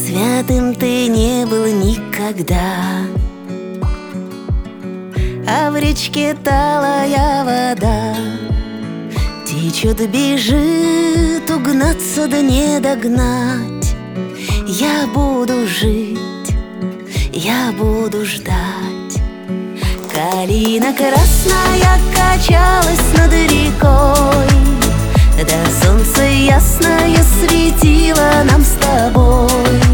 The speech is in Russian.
Святым ты не был никогда, а в речке талая вода течет, бежит, угнаться да не догнать. Я буду жить, я буду ждать. Калина красная качалась над рекой, да солнце ясное светило нам с тобой.